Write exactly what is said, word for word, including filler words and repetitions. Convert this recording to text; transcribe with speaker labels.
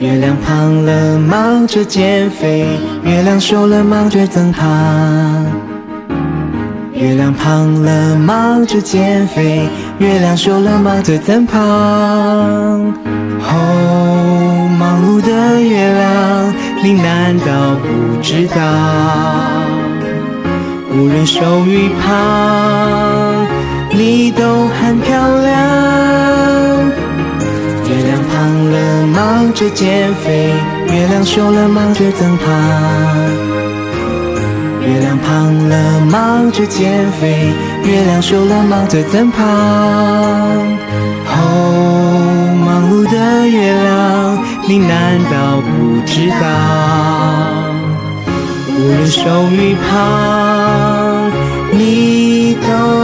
Speaker 1: 月亮胖了忙着减肥，月亮瘦了忙着增胖。月亮胖了忙着减肥，月亮瘦了忙着增胖。哦，忙碌的月亮，你难道不知道？无论瘦与胖，你都很漂亮。月亮胖了忙着减肥，月亮瘦了忙着增胖。月亮胖了忙着减肥，月亮瘦了忙着增胖。哦，忙碌的月亮，你难道不知道？无论瘦与胖，你都